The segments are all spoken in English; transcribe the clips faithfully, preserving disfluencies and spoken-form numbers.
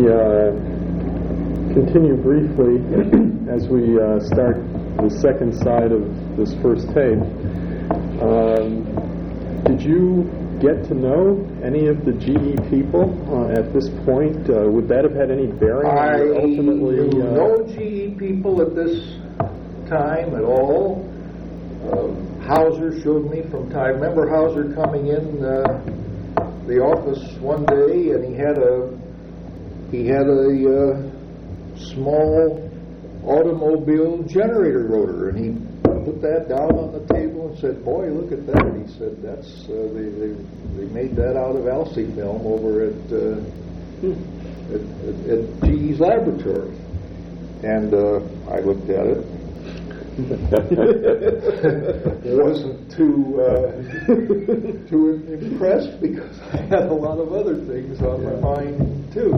uh, continue briefly as we uh, start the second side of this first tape. Um, did you get to know any of the G E people uh, at this point? Uh, would that have had any bearing I on ultimately? knew Uh, no G E people at this time at all. Uh, Hauser showed me from time. Remember Hauser coming in uh, the office one day, and he had a he had a uh, small automobile generator rotor, and he put that down on the table and said, "Boy, look at that!" He said, "That's uh, they, they they made that out of Alcee film over at uh, at, at, at G E's laboratory." And uh, I looked at it. Wasn't too uh, too impressed because I had a lot of other things on my mind too.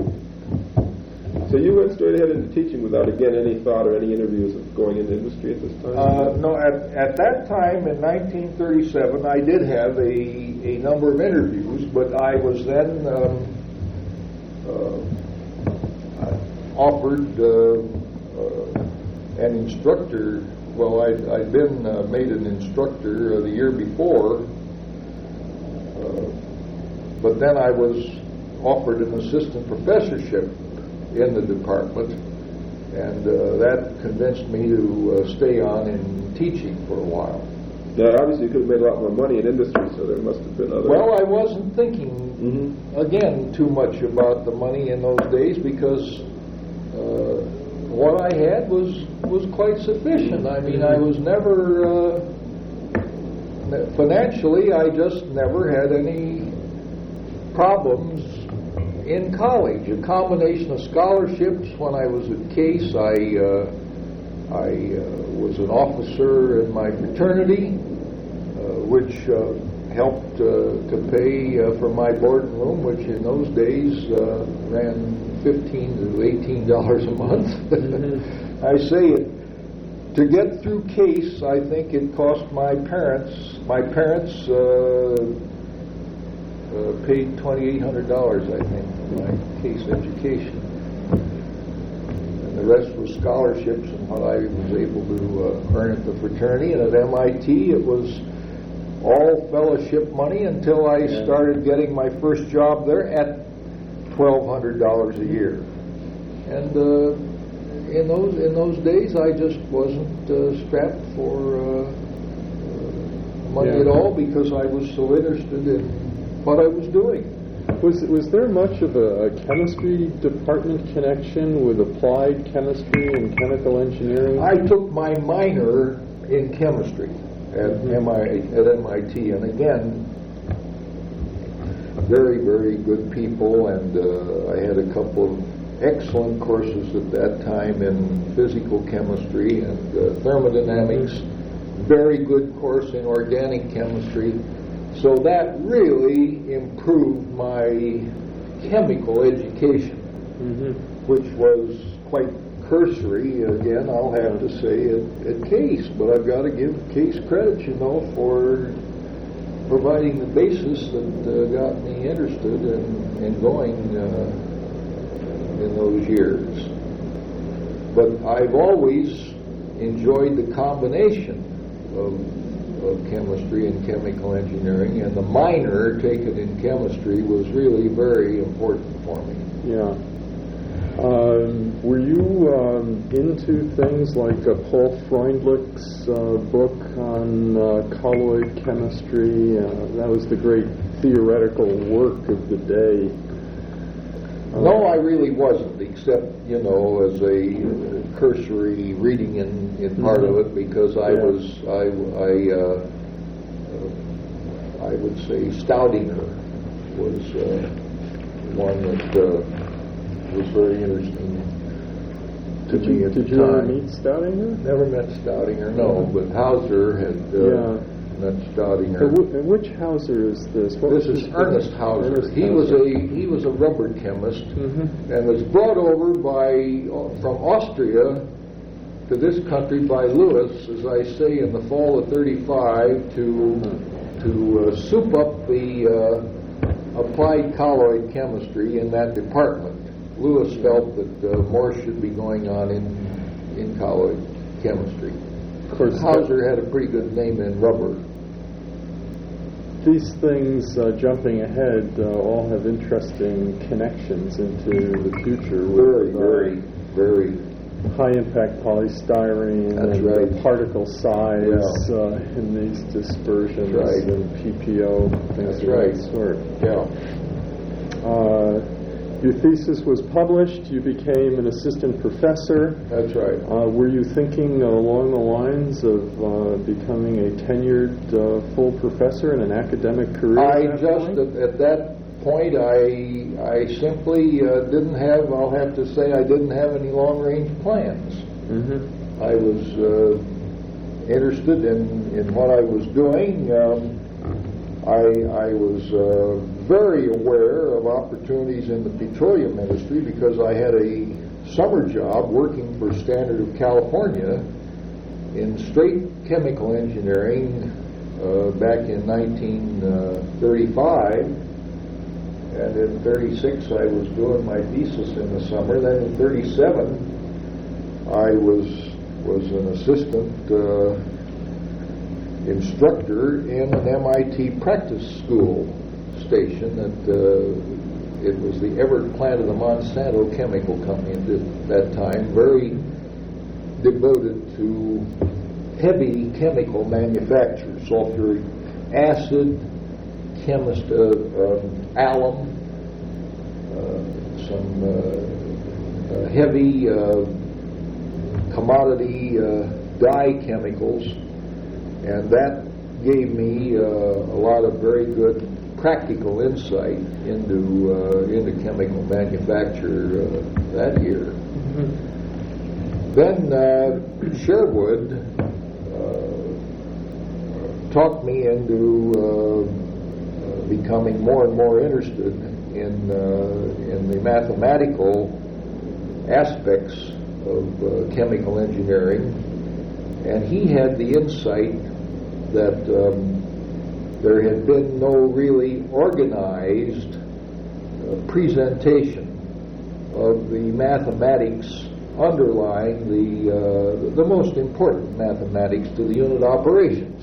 So you went straight ahead into teaching without, again, any thought or any interviews of going into industry at this time? Uh, no, at, at that time in nineteen thirty-seven, I did have a, a number of interviews, but I was then um, uh, offered uh, uh, an instructor. Well, I'd, I'd been uh, made an instructor uh, the year before, uh, but then I was offered an assistant professorship in the department, and uh, that convinced me to uh, stay on in teaching for a while. Now, obviously, you could have made a lot more money in industry, so there must have been other... Well, I wasn't thinking, mm-hmm. again, too much about the money in those days because uh, what I had was was quite sufficient. I mean, I was never... Uh, financially, I just never had any problems in college. A combination of scholarships. When I was at Case, I uh, I uh, was an officer in my fraternity, uh, which uh, helped uh, to pay uh, for my board and room, which in those days uh, ran fifteen to eighteen dollars a month. Mm-hmm. I say it to get through Case. I think it cost my parents. My parents. Uh, Uh, paid twenty-eight hundred dollars, I think, for my Case education. And the rest was scholarships and what I was able to uh, earn at the fraternity. And at M I T, it was all fellowship money until I yeah. started getting my first job there at twelve hundred dollars a year. And uh, in those in those days, I just wasn't uh, strapped for uh, uh, money yeah. at all because I was so interested in what I was doing. Was was there much of a, a chemistry department connection with applied chemistry and chemical engineering? I took my minor in chemistry at mm-hmm. M I at M I T, and again, very very good people, and uh, I had a couple of excellent courses at that time in physical chemistry and uh, thermodynamics. Mm-hmm. Very good course in organic chemistry. So that really improved my chemical education, mm-hmm. which was quite cursory, again, I'll have to say, at, at Case. But I've got to give Case credit, you know, for providing the basis that uh, got me interested in, in going uh, in those years. But I've always enjoyed the combination of of chemistry and chemical engineering, and the minor taken in chemistry was really very important for me. Yeah. Um, were you um, into things like uh, Paul Freundlich's uh, book on uh, colloid chemistry? Uh, that was the great theoretical work of the day. Uh, no, I really wasn't, except, you know, as a uh, cursory reading in, in part mm-hmm. of it, because I yeah. was, I, I, uh, uh, I would say Staudinger was uh, one that uh, was very interesting to did me you, at did the you time. ever meet Staudinger? Never met Staudinger, no, mm-hmm. but Hauser had uh, yeah. met Staudinger. And, w- and which Hauser is this? What this was is his Ernest name? Hauser. Ernest he Hauser. was a he was a rubber chemist, mm-hmm. and was brought over by from Austria to this country by Lewis, as I say, in the fall of thirty-five to mm-hmm. to uh, soup up the uh, applied colloid chemistry in that department. Lewis felt that uh, more should be going on in in college chemistry. Of course, Hauser had a pretty good name in rubber. These things, uh, jumping ahead, uh, all have interesting connections into the future. Very, with, uh, very, very high-impact polystyrene That's and right. the particle size Yeah. uh, in these dispersions Right. and P P O, things That's of right. that sort. Yeah, Uh, your thesis was published. You became an assistant professor. that's right. Uh, were you thinking along the lines of uh, becoming a tenured uh, full professor in an academic career? I at that just point? at, at that point I I simply uh, didn't have. I'll have to say I didn't have any long range plans. Mm-hmm. I was uh, interested in, in what I was doing. Um, I, I was uh, very aware of opportunities in the petroleum industry because I had a summer job working for Standard of California in straight chemical engineering uh, back in nineteen thirty-five. And in thirty-six I was doing my thesis in the summer. Then in thirty-seven I was was an assistant uh, instructor in an M I T practice school station. At uh, it was the Everett plant of the Monsanto Chemical Company at that time, very devoted to heavy chemical manufacture, sulfuric acid, chemist, uh, um, alum, uh, some uh, uh, heavy uh, commodity uh, dye chemicals, and that gave me uh, a lot of very good practical insight into uh, into chemical manufacture uh, that year. Mm-hmm. Then uh, Sherwood uh, talked me into uh, uh, becoming more and more interested in uh, in the mathematical aspects of uh, chemical engineering, and he had the insight that um, there had been no really organized uh, presentation of the mathematics underlying the uh, the most important mathematics to the unit operations.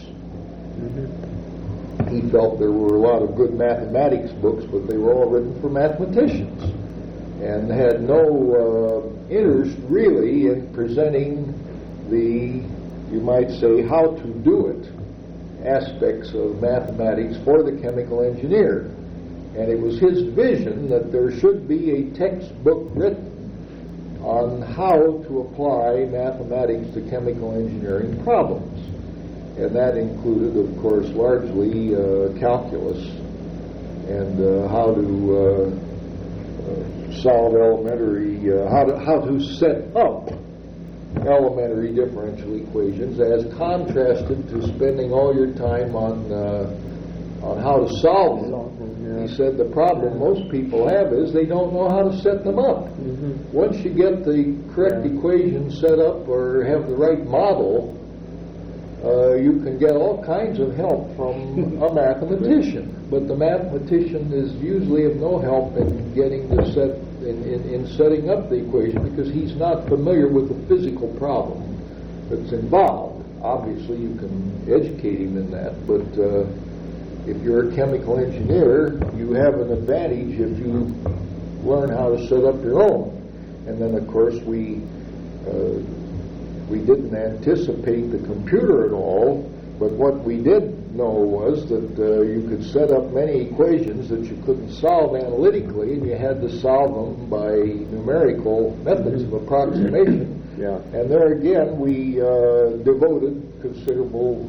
Mm-hmm. He felt there were a lot of good mathematics books, but they were all written for mathematicians, and had no uh, interest really in presenting the, you might say, how to do it aspects of mathematics for the chemical engineer. And it was his vision that there should be a textbook written on how to apply mathematics to chemical engineering problems. And that included, of course, largely uh, calculus and uh, how to uh, uh, solve elementary, uh, how to how to set up elementary differential equations, as contrasted to spending all your time on uh, on how to solve them. He said the problem most people have is they don't know how to set them up. Mm-hmm. Once you get the correct yeah. equation set up or have the right model, uh, you can get all kinds of help from a mathematician. But the mathematician is usually of no help in getting the set in, in, in setting up the equation, because he's not familiar with the physical problem that's involved. Obviously, you can educate him in that, but uh, if you're a chemical engineer, you have an advantage if you learn how to set up your own. And then, of course, we uh, we didn't anticipate the computer at all, but what we did know was that uh, you could set up many equations that you couldn't solve analytically, and you had to solve them by numerical methods of approximation. Yeah. And there again, we uh, devoted considerable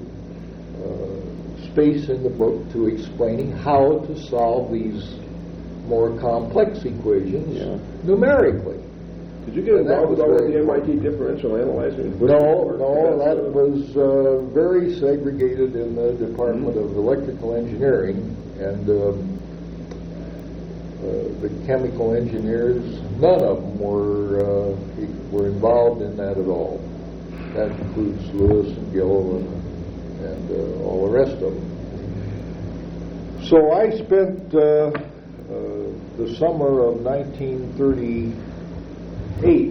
uh, space in the book to explaining how to solve these more complex equations yeah. numerically. Did you get involved with all of the M I T differential analyzers? No, no, that was uh, very segregated in the Department mm-hmm. of Electrical Engineering, and um, uh, the chemical engineers, none of them were uh, were involved in that at all. That includes Lewis and Gill and, and uh, all the rest of them. So I spent uh, the summer of nineteen thirty-eight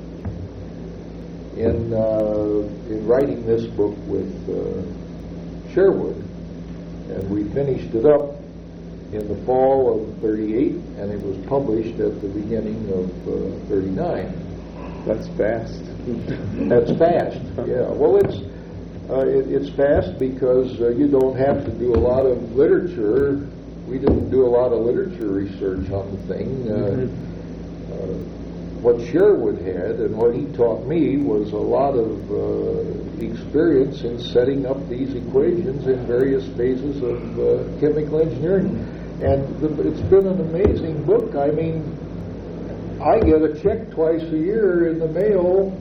in uh, in writing this book with uh, Sherwood, and we finished it up in the fall of thirty-eight, and it was published at the beginning of uh, thirty-nine. That's fast. That's fast. Yeah. Well, it's uh, it, it's fast because uh, you don't have to do a lot of literature. We didn't do a lot of literature research on the thing. Uh, mm-hmm. uh, what Sherwood had and what he taught me was a lot of uh, experience in setting up these equations in various phases of uh, chemical engineering. And the, it's been an amazing book. I mean, I get a check twice a year in the mail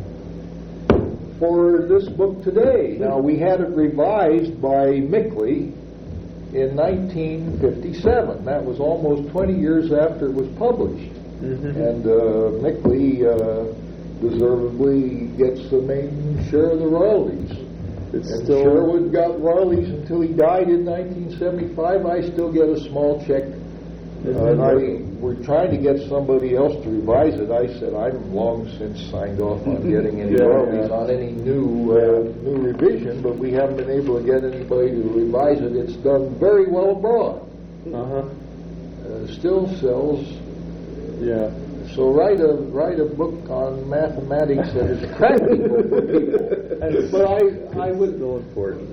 for this book today. Now, we had it revised by Mickley in nineteen fifty-seven. That was almost twenty years after it was published. Mm-hmm. And uh, Mickley uh, deservedly gets the main share of the royalties. It's and still Sherwood got royalties until he died in nineteen seventy-five. I still get a small check. Mm-hmm. Uh, and I, we're trying to get somebody else to revise it. I said I'm long since signed off on getting any yeah, royalties yeah. on any new uh, new revision, but we haven't been able to get anybody to revise it. It's done very well abroad. Uh-huh. Uh, still sells. Yeah. So write a write a book on mathematics that is practical for people. And, but I I would still important.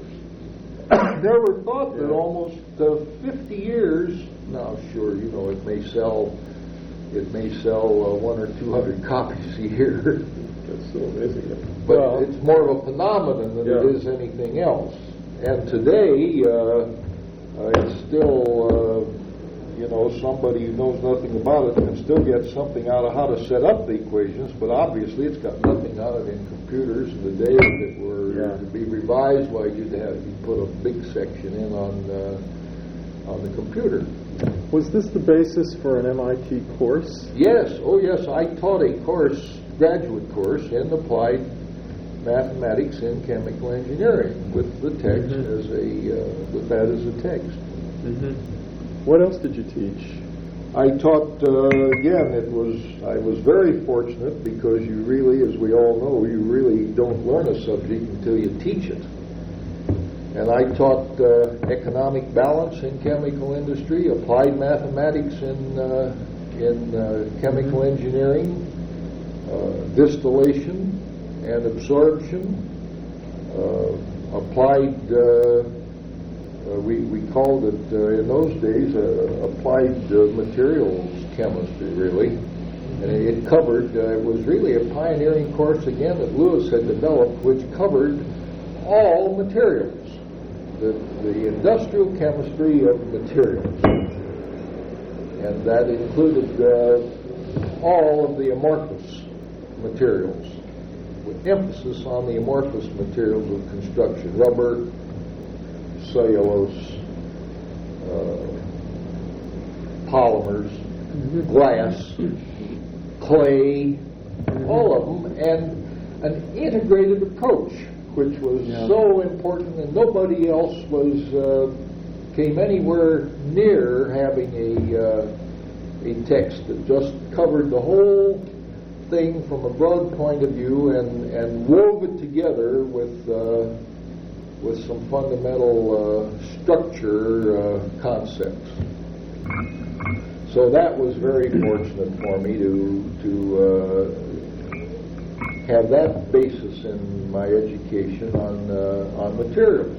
Never thought that yeah. almost uh, fifty years. Now, sure, you know it may sell it may sell uh, one or two hundred copies a year. That's so amazing. But well, it's more of a phenomenon than yeah. it is anything else. And today, uh, uh, it's still. Uh, You know, somebody who knows nothing about it can still get something out of how to set up the equations, but obviously it's got nothing out of it in computers. And the day that it were yeah. to be revised, why you'd have you put a big section in on uh, on the computer. Was this the basis for an M I T course? Yes. Oh, yes. I taught a course, graduate course, in applied mathematics in chemical engineering with the text mm-hmm. as a uh, with that as a text. Mm-hmm. What else did you teach? I taught, uh, again, it was, I was very fortunate because you really, as we all know, you really don't learn a subject until you teach it. And I taught uh, economic balance in chemical industry, applied mathematics in, uh, in uh, chemical engineering, uh, distillation and absorption, uh, applied uh, Uh, we, we called it, uh, in those days, uh, applied uh, materials chemistry, really. And it, it covered, uh, it was really a pioneering course, again, that Lewis had developed, which covered all materials, the, the industrial chemistry of materials. And that included uh, all of the amorphous materials, with emphasis on the amorphous materials of construction, rubber, cellulose, uh, polymers, mm-hmm. glass, clay, mm-hmm. all of them, and an integrated approach, which was yeah. so important, and nobody else was uh, came anywhere near having a uh, a text that just covered the whole thing from a broad point of view and and wove it together with. Uh, with some fundamental uh, structure uh, concepts. So that was very fortunate for me to to uh, have that basis in my education on uh, on materials.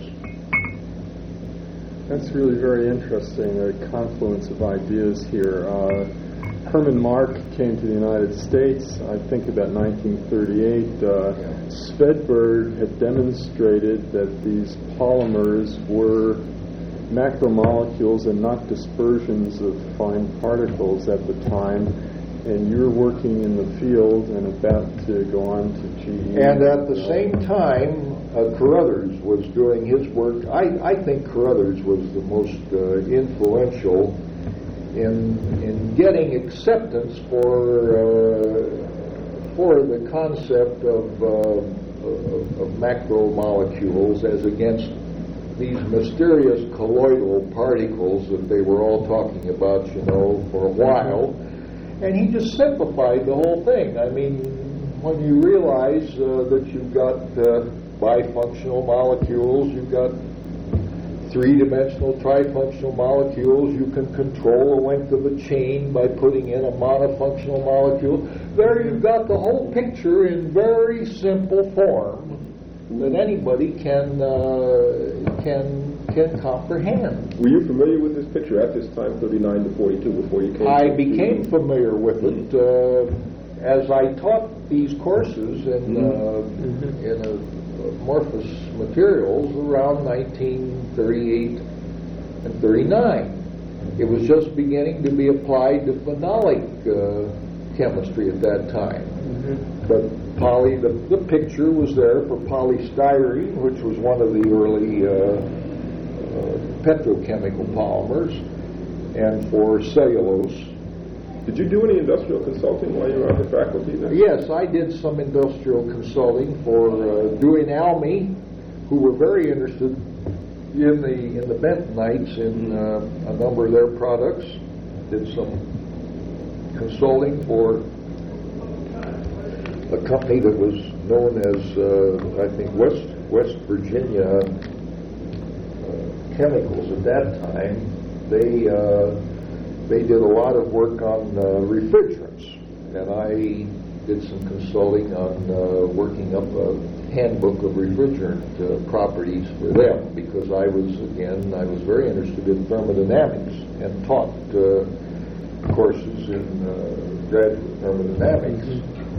That's really very interesting, a confluence of ideas here. Uh, Herman Mark came to the United States, I think about nineteen thirty-eight. Uh, yeah. Svedberg had demonstrated that these polymers were macromolecules and not dispersions of fine particles at the time. And you're working in the field and about to go on to G E. And at the same time, uh, Carruthers was doing his work. I, I think Carruthers was the most uh, influential in in getting acceptance for uh, for the concept of, uh, of, of macromolecules as against these mysterious colloidal particles that they were all talking about, you know, for a while, and he just simplified the whole thing. I mean, when you realize uh, that you've got uh, bifunctional molecules, you've got three-dimensional, trifunctional molecules, you can control the length of a chain by putting in a monofunctional molecule. There you've got the whole picture in very simple form that anybody can uh, can can comprehend. Were you familiar with this picture at this time, thirty-nine to forty-two, before you came? I to became the... familiar with it uh, as I taught these courses in uh, Mm-hmm. in uh, amorphous materials around nineteen thirty-eight and thirty-nine. It was just beginning to be applied to phenolic uh, chemistry at that time. Mm-hmm. But poly, the, the picture was there for polystyrene, which was one of the early uh, uh, petrochemical polymers, and for cellulose. Did you do any industrial consulting while you were on the faculty then? Yes, I did some industrial consulting for uh, Dewey and Almy, who were very interested in the in the bentonites in uh, a number of their products. Did some consulting for a company that was known as, uh, I think, West West Virginia uh, Chemicals at that time. They uh, they did a lot of work on uh, refrigerants, and I did some consulting on uh, working up a handbook of refrigerant uh, properties for them, because I was, again, I was very interested in thermodynamics and taught uh, courses in uh, graduate thermodynamics.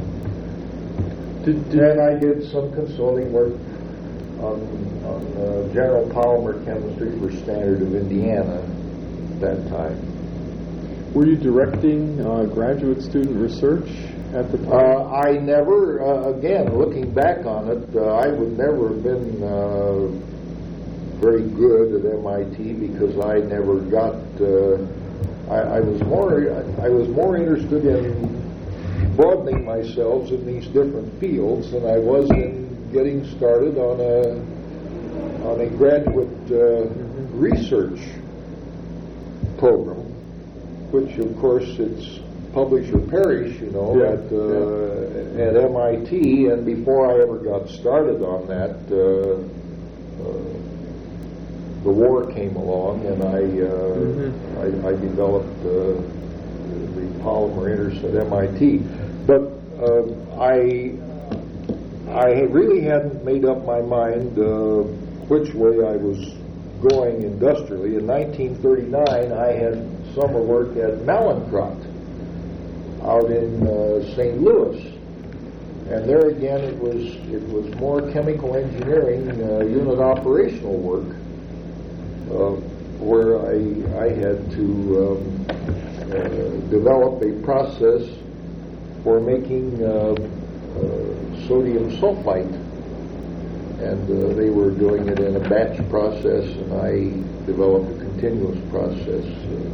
Did, did, And I did some consulting work on, on uh, general polymer chemistry for Standard of Indiana at that time. were you directing uh, graduate student research at the time? Uh, I never, uh, again, looking back on it, uh, I would never have been uh, very good at M I T because I never got. Uh, I, I was more. I was more interested in broadening myself in these different fields than I was in getting started on a on a graduate uh, mm-hmm. research program, which of course it's publish or perish, you know, yeah, at uh, yeah. at M I T. And before I ever got started on that, uh, uh, the war came along, and I uh, mm-hmm. I, I developed uh, the polymer interest at M I T. But uh, I I really hadn't made up my mind uh, which way I was going industrially. In nineteen thirty-nine, I had summer work at Mallinckrodt out in uh, Saint Louis, and there again it was it was more chemical engineering uh, unit operational work, uh, where I I had to um, uh, develop a process for making uh, uh, sodium sulfite, and uh, they were doing it in a batch process, and I developed a continuous process uh,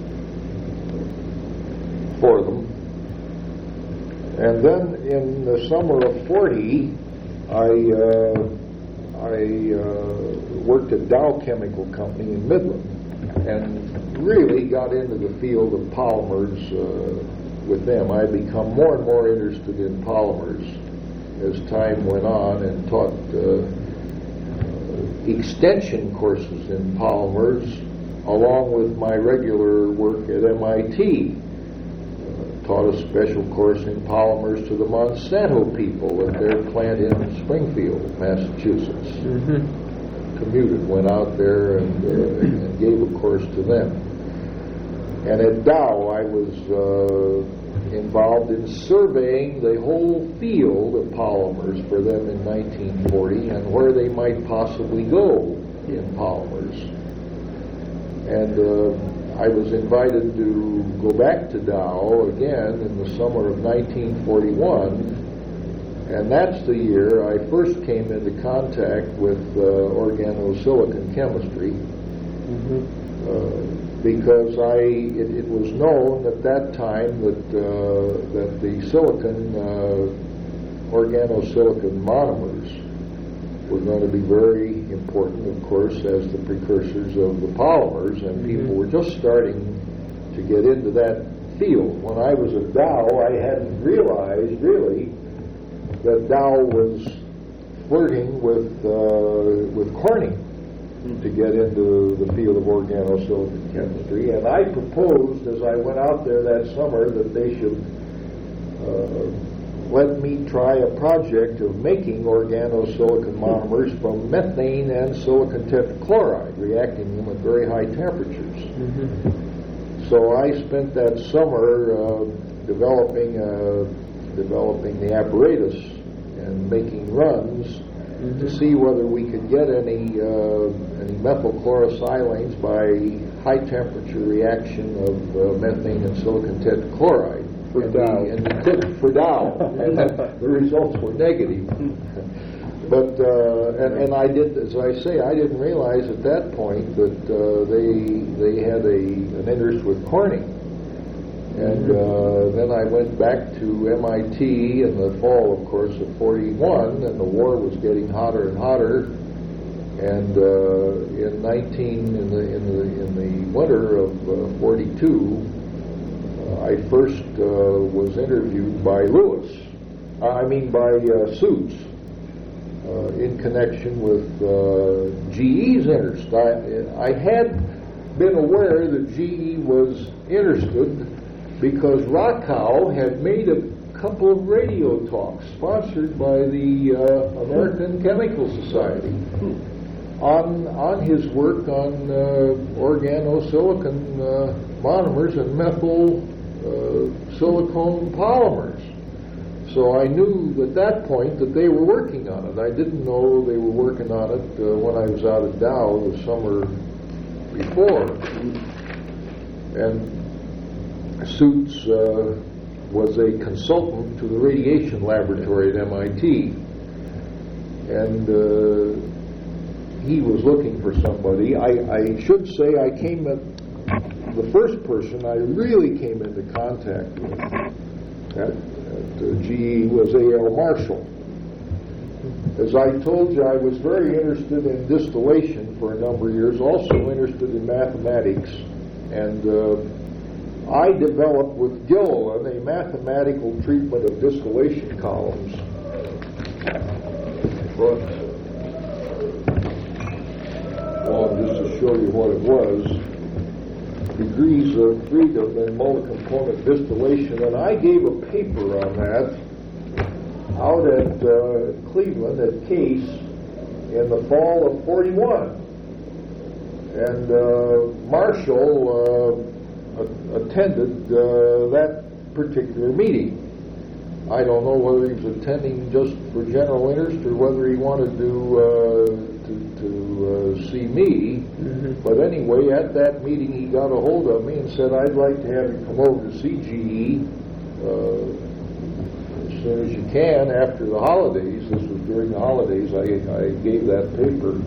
for them. And then in the summer of forty, I uh, I uh, worked at Dow Chemical Company in Midland, and really got into the field of polymers uh, with them. I had become more and more interested in polymers as time went on, and taught uh, extension courses in polymers along with my regular work at M I T. Taught a special course in polymers to the Monsanto people at their plant in Springfield, Massachusetts. Mm-hmm. Commuted, went out there and, uh, and gave a course to them. And at Dow, I was uh, involved in surveying the whole field of polymers for them in nineteen forty and where they might possibly go in polymers. And uh, I was invited to go back to Dow again in the summer of nineteen forty-one, and that's the year I first came into contact with uh, organosilicon chemistry, Mm-hmm. uh, because I it, it was known at that time that uh, that the silicon uh, organosilicon monomers were going to be very important, of course, as the precursors of the polymers, and mm-hmm. people were just starting to get into that field. When I was at Dow, I hadn't realized, really, that Dow was flirting with uh, with Corning mm-hmm. to get into the field of organosilicon chemistry, and I proposed, as I went out there that summer, that they should uh, let me try a project of making organosilicon monomers from methane and silicon tetrachloride, reacting them at very high temperatures. Mm-hmm. So I spent that summer uh, developing uh, developing the apparatus and making runs mm-hmm. to see whether we could get any uh, any methylchlorosilane by high temperature reaction of uh, methane and silicon tetrachloride. For and Dow. We, and we couldn't for Dow. And the results were negative. But uh, and, and I did, as I say, I didn't realize at that point that uh, they they had a an interest with Corning. And uh, then I went back to M I T in the fall, of course, of forty-one, and the war was getting hotter and hotter. And uh, in nineteen in the in the in the winter of uh, forty-two, uh, I first uh, was interviewed by Lewis. Uh, I mean by uh, Suits. Uh, in connection with uh, G E's interest. I, I had been aware that G E was interested because Rockow had made a couple of radio talks sponsored by the uh, American Chemical Society on on his work on uh, organosilicon uh, monomers and methyl uh, silicone polymers. So I knew at that point that they were working on it. I didn't know they were working on it uh, when I was out at Dow the summer before. And Suits uh, was a consultant to the radiation laboratory at M I T. And uh, he was looking for somebody. I, I should say I came at the first person I really came into contact with at, at uh, G E was A L Marshall. As I told you, I was very interested in distillation for a number of years, also interested in mathematics, and uh, I developed with Gilliland a mathematical treatment of distillation columns. But, well, just to show you what it was, degrees of freedom in multi-component distillation, and I gave a paper on that out at uh, Cleveland at Case in the fall of forty-one. And uh, Marshall uh, attended uh, that particular meeting. I don't know whether he was attending just for general interest or whether he wanted to uh, to, to uh, see me. Mm-hmm. But anyway, at that meeting, he got a hold of me and said, "I'd like to have you come over to see G E uh, as soon as you can after the holidays." This was during the holidays. I, I gave that paper,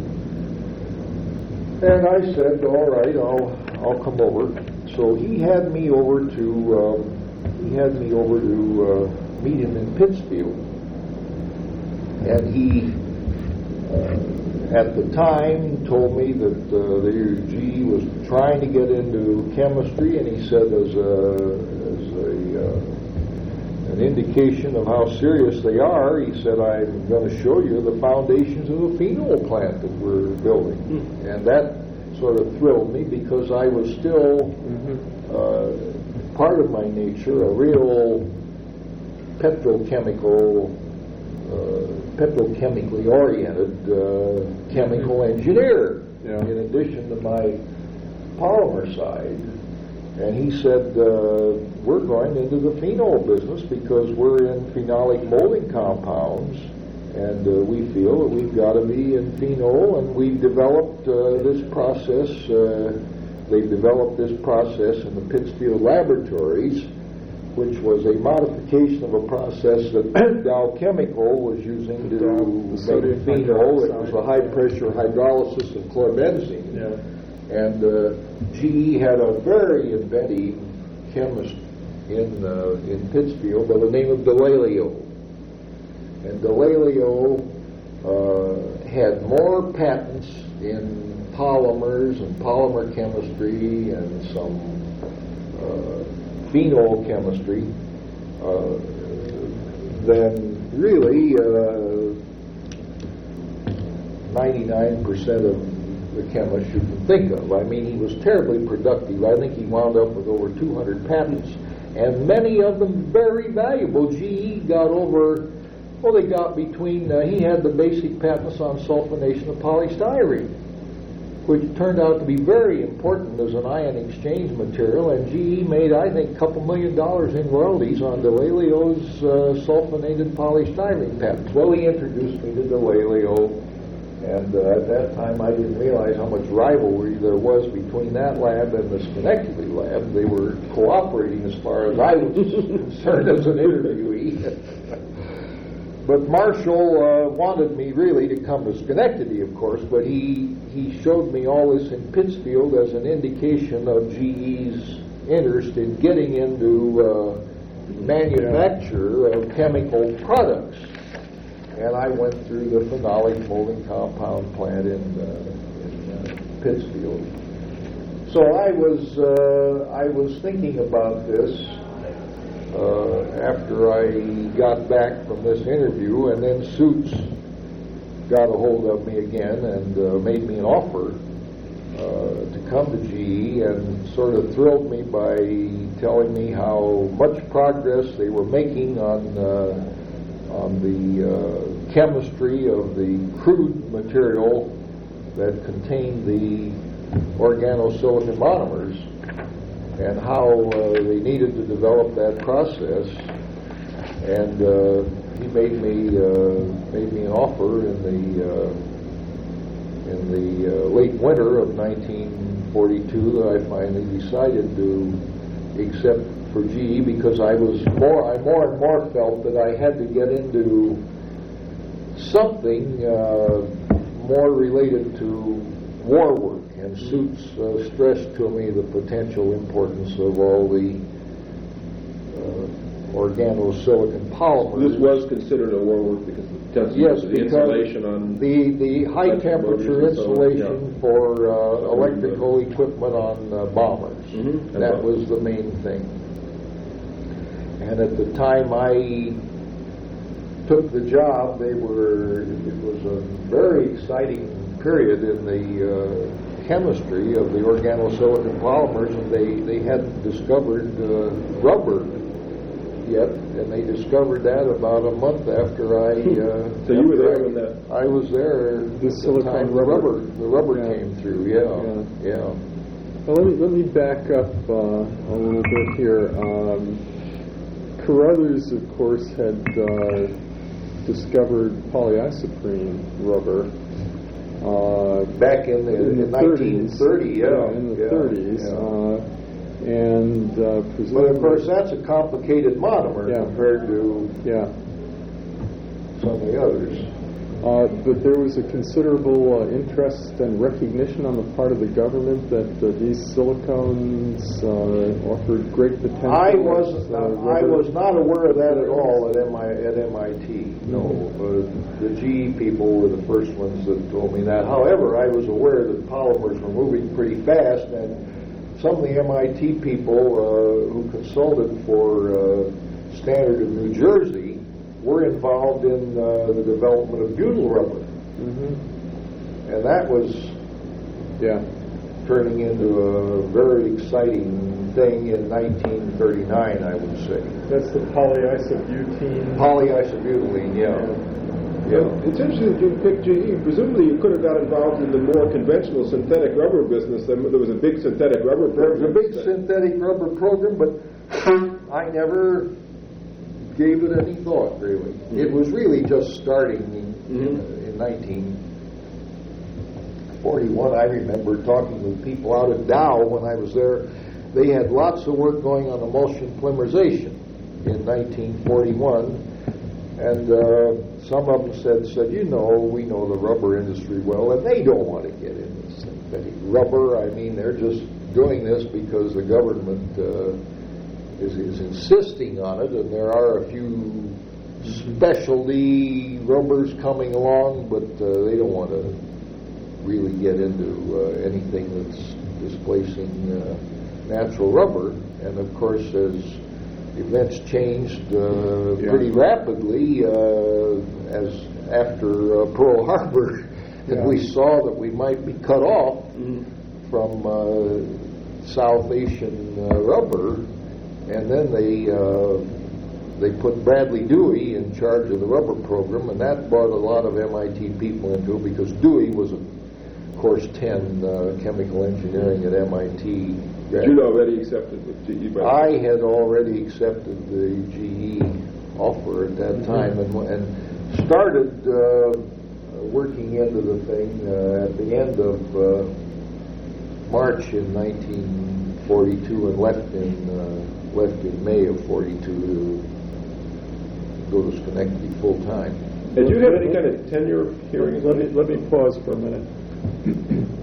and I said, "All right, I'll I'll come over." So he had me over to um, he had me over to uh, meet him in Pittsfield, and he uh, at the time told me that uh, the G E was trying to get into chemistry, and he said as a as a uh, an indication of how serious they are, he said, "I'm going to show you the foundations of the phenol plant that we're building," mm. and that sort of thrilled me because I was still mm-hmm. uh, part of my nature a real petrochemical, uh, petrochemically oriented uh, chemical mm-hmm. engineer. Yeah. In addition to my polymer side, and he said uh, we're going into the phenol business because we're in phenolic molding compounds. And uh, we feel that we've got to be in phenol, and we've developed uh, this process. Uh, they've developed this process in the Pittsfield laboratories, which was a modification of a process that Dow Chemical was using to make phenol. It was a high-pressure hydrolysis of chlorobenzene. Yeah. And uh, G E had a very inventive chemist in uh, in Pittsfield by the name of D'Amelio. And D'Amelio uh, had more patents in polymers and polymer chemistry and some uh, phenol chemistry uh, than really uh, ninety-nine percent of the chemists you can think of. I mean, he was terribly productive. I think he wound up with over two hundred patents, and many of them very valuable. G E got over, well, they got between, uh, he had the basic patents on sulfonation of polystyrene, which turned out to be very important as an ion exchange material, and G E made, I think, a couple million dollars in royalties on D'Alelio's uh, sulfonated polystyrene patents. Well, he introduced me to D'Alelio, and uh, at that time I didn't realize how much rivalry there was between that lab and the Schenectady lab. They were cooperating as far as I was concerned as an interviewee. But Marshall uh, wanted me really to come to Schenectady, of course, but he, he showed me all this in Pittsfield as an indication of G E's interest in getting into uh, manufacture of chemical products. And I went through the phenolic molding compound plant in, uh, in uh, Pittsfield. So I was uh, I was thinking about this uh, after I got back from this interview, and then Suits got a hold of me again and uh, made me an offer uh, to come to G E, and sort of thrilled me by telling me how much progress they were making on uh, on the uh, chemistry of the crude material that contained the organosilicon monomers, and how uh, they needed to develop that process. And uh, he made me uh, made me an offer in the uh, in the uh, late winter of nineteen forty-two that I finally decided to accept for G E, because I was more I more and more felt that I had to get into something uh, more related to war work, and Suits uh, stressed to me the potential importance of all the uh, organosilicon polymers. This was considered a war work because of the, yes, the because insulation on the the high temperature insulation yeah. for uh, electrical equipment on uh, bombers. Mm-hmm. That was the main thing. And at the time I took the job, they were it was a very exciting period in the uh, chemistry of the organosilicon polymers, and they, they hadn't discovered uh, rubber yet, and they discovered that about a month after I. Uh, so you were there when that? I was there. The silicon the rubber. rubber, the rubber yeah. came through. Yeah, yeah. yeah. Well, let me let me back up uh, a little bit here. Um, Carruthers, of course, had uh, discovered polyisoprene rubber. Uh, Back in the, in the nineteen thirty, yeah, yeah, in the yeah, thirties, yeah. uh, and uh, but of course that's a complicated monomer yeah. compared to yeah. some of the others. Uh, but there was a considerable uh, interest and recognition on the part of the government that uh, these silicones uh, offered great potential. I was as, uh, uh, I was not aware of that at all at, Mm-hmm. M I, at M I T. No, uh, the G E people were the first ones that told me that. However, I was aware that polymers were moving pretty fast, and some of the M I T people uh, who consulted for uh, Standard of New Jersey were involved in uh, the development of butyl rubber. Mm-hmm. And that was yeah. turning into a very exciting thing in nineteen thirty-nine, I would say. That's the polyisobutene. Polyisobutylene, yeah. Yeah. It's interesting that you picked G E. Presumably you could have got involved in the more conventional synthetic rubber business. There was a big synthetic rubber There was program. a big synthetic rubber program, but I never gave it any thought, really. Mm-hmm. It was really just starting in, mm-hmm. in, in nineteen forty-one. I remember talking with people out at Dow when I was there. They had lots of work going on emulsion polymerization in nineteen forty-one, and uh, some of them said, said, you know, we know the rubber industry well, and they don't want to get into synthetic rubber. I mean, they're just doing this because the government uh, is, is insisting on it, and there are a few specialty rubbers coming along, but uh, they don't want to really get into uh, anything that's displacing uh, natural rubber. And of course, as events changed uh, Yeah. pretty rapidly, uh, as after uh, Pearl Harbor, Yeah. we saw that we might be cut off Mhm. from uh, South Asian uh, rubber, and then they uh, they put Bradley Dewey in charge of the rubber program, and that brought a lot of M I T people into it because Dewey was, of course, ten uh, chemical engineering at M I T. But you'd already accepted with G E by I had already accepted the G E offer at that time, and and started uh, working into the thing uh, at the end of uh, March in nineteen forty-two, and left in uh, left in May of forty-two to go to Schenectady full time. And you have any kind of tenure hearings Let on me, it? let me pause for a minute.